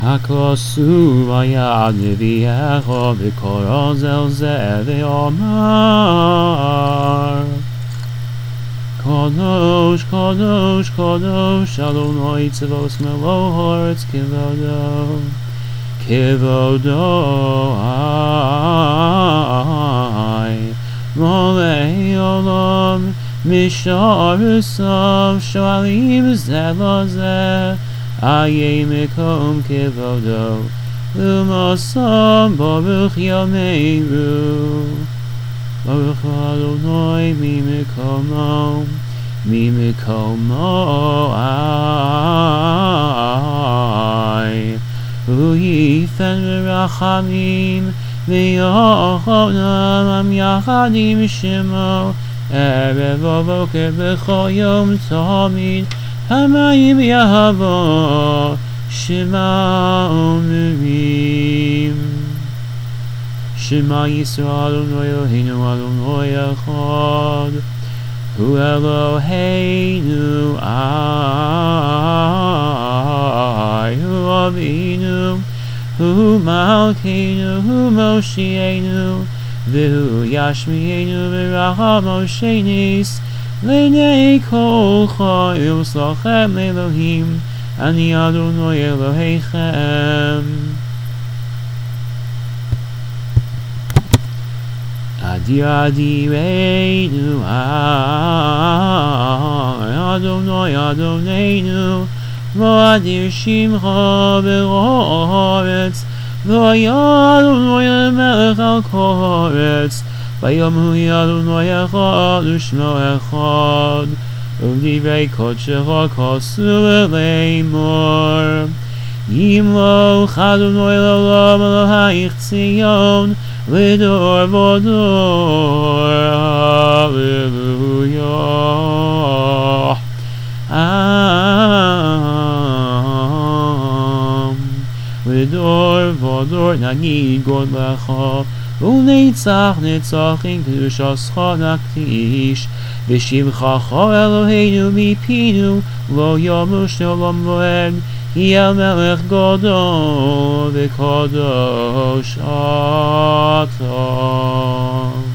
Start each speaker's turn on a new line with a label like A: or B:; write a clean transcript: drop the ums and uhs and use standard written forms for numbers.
A: הכוסו ביד נביאך וקורא זה ואומר קדוש קדוש קדוש אדוני צבאות מלוא הארץ כבודו כבודו מלא עולם משער סוף שואלים זה לזה איה מקום כבודו ומסם ברוך ימינו ברוך אדוני ממקומו הוא ייתן ברחמים ויחונם יחדים שמו ערב ובוקר בכל יום תמיד המים יבוא שמע אומרים שמע ישראל אדוני אלוהינו אדוני אחד הוא אלוהינו הוא אבינו הוא מלכנו הוא מושיענו והוא ישמיענו ברחמו שניס לעיני כל חיים לכם אלוהים אני אדוני אלוהיכם אדיר אדירנו אדוני אדוננו לא אדיר שמך ברוב הארץ לא היה אדוני למלך על כל הארץ ויאמרו אדוני אחד ושמו אחד ובדברי קודשך כתוב לאמור ימלוך אדוני לעולם אלוהיך ציון לדור ודור הללויה לדור ודור נגיד גודלך ונצח נצחים קדושתך נקדיש בשמך אלוהינו מפינו לא ימוש לעולם ועד כי המלך גדול וקדוש אתה